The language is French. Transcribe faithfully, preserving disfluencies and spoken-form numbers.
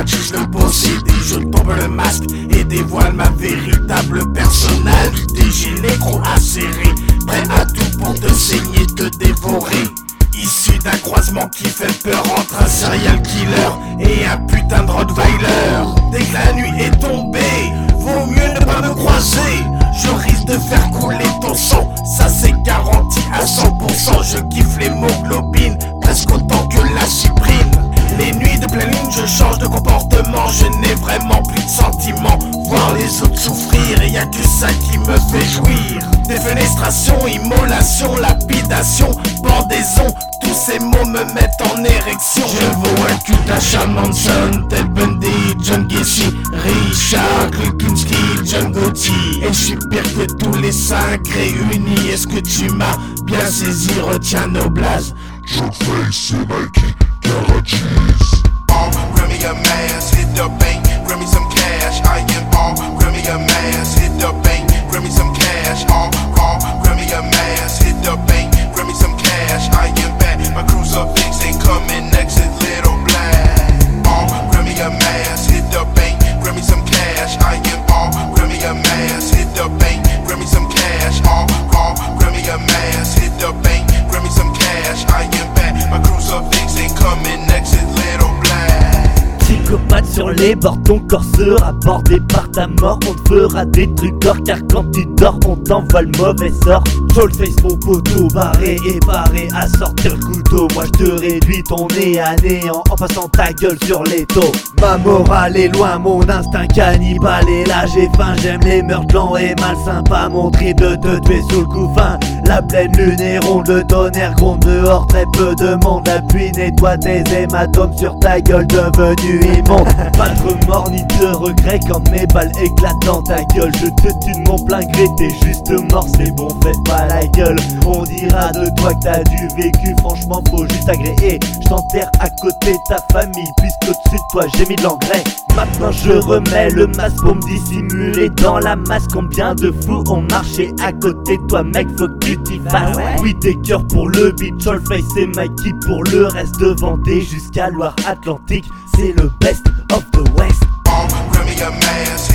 je le possède et je tombe le masque et dévoile ma véritable personnalité. J'ai les crocs acérés, prêt à tout pour te saigner, te dévorer. Issu d'un croisement qui fait peur entre un serial killer et un putain de Rottweiler. Dès que la nuit est tombée, vaut mieux ne pas me croiser. Je risque de faire couler ton sang, ça c'est garanti à cent pour cent. Je kiffe l'hémoglobine, presque autant que la cyprine. Les nuits de pleine lune, je change de comportement. Je n'ai vraiment plus de sentiments. Voir les autres souffrir, et y'a que ça qui me fait jouir. Défenestration, immolation, lapidation, pendaison, tous ces mots me mettent en érection. Je vaux un culte à Charles Manson, Ted Bundy, John Gacy, Richard Kuklinski, John Gotti. Et je suis pire que tous les cinq réunis. Est-ce que tu m'as bien saisi? Retiens nos blazes. Trollface et Mikey Garages. Paul, grab me a mask, hit the bank, grab me some cash. I am Paul, grab me a mask, hit the bank, grab me some cash. All, all, grab me a mask, hit the bank, grab me some cash. I am back, my crucifix ain't coming next, it's little black. Paul, grab me a mask, hit the bank, grab me some cash. I am Paul, grab me a mask, hit the bank, grab me some cash. All, all, grab me a mask, hit the bank, grab me some cash. I am back, my crucifix ain't coming next, it's little black. Psychopathe sur les bords, ton corps sera bordé par ta mort. On te fera des trucs d'or car quand tu dors on t'envoie le mauvais sort. Trollface mon poteau, barré et barré à sortir le couteau. Moi je te réduis ton nez à néant en passant ta gueule sur les taux. Ma morale est loin, mon instinct cannibale est là. J'ai faim, j'aime les meurtres lents et malsains. Pas mon trip de te tuer sous le couffin. La pleine lune est ronde, le tonnerre gronde dehors, très peu de monde. Appuie, nettoie tes hématomes sur ta gueule devenue immonde. Pas de remords ni de regrets quand mes balles éclatent dans ta gueule. Je te tue de mon plein gré, t'es juste mort, c'est bon, fais pas la gueule. On dira de toi que t'as du vécu, franchement faut juste agréer. Je t'enterre à côté de ta famille, puisque au-dessus de toi j'ai mis de l'engrais. Maintenant je remets le masque pour me dissimuler dans la masse. Combien de fous ont marché à côté de toi, mec, faut que tu t'y fasses. Oui, des cœurs pour le beat, Trollface et Mikey pour le reste. De Vendée jusqu'à Loire-Atlantique, c'est le best of the West. Paul, grab me a mask,